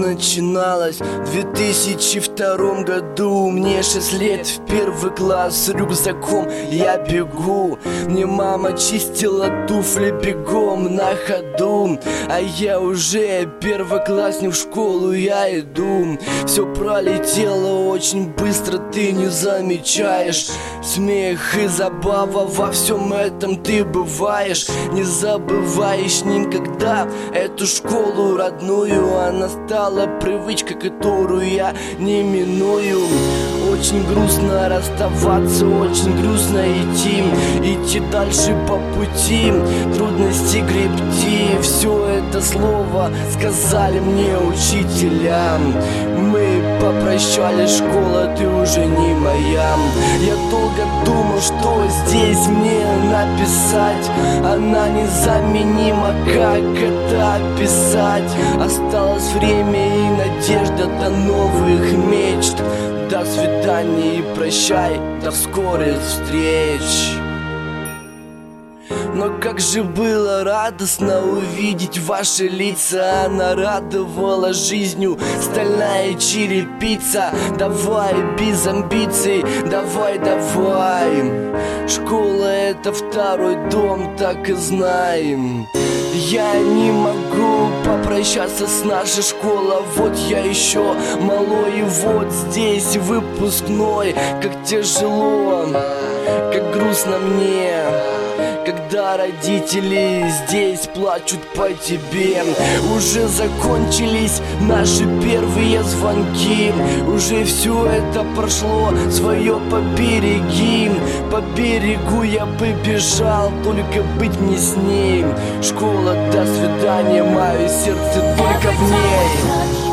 начиналось в 2002 году. Мне 6 лет, в 1 класс, с рюкзаком я бегу. Мне мама чистила туфли бегом на ходу, а я уже первоклассник, в школу я иду. Все пролетело очень быстро, ты не замечаешь. Смех и забава, во всем этом ты бываешь. Не забываешь никогда эту школу родную. Она стала привычкой, которую я не миную. Очень грустно расставаться, очень грустно идти дальше по пути, трудности гребти. Все это слово сказали мне учителя. Мы попрощались, школа, ты уже не моя. Я долго думал, что здесь мне написать. Она незаменима, как это описать. Осталось время и надежда до новых мечт. До свидания и прощай, до скорых встреч. Но как же было радостно увидеть ваши лица. Она радовала жизнью, стальная черепица. Давай без амбиций, давай, давай. Школа — это второй дом, так и знаем. Я не могу попрощаться с нашей школой. Вот я еще малой, и вот здесь выпускной. Как тяжело, как грустно мне, когда родители здесь плачут по тебе. Уже закончились наши первые звонки. Уже все это прошло, свое побереги. По берегу я бы бежал, только быть не с ней. Школа, до свидания, мое сердце только в ней.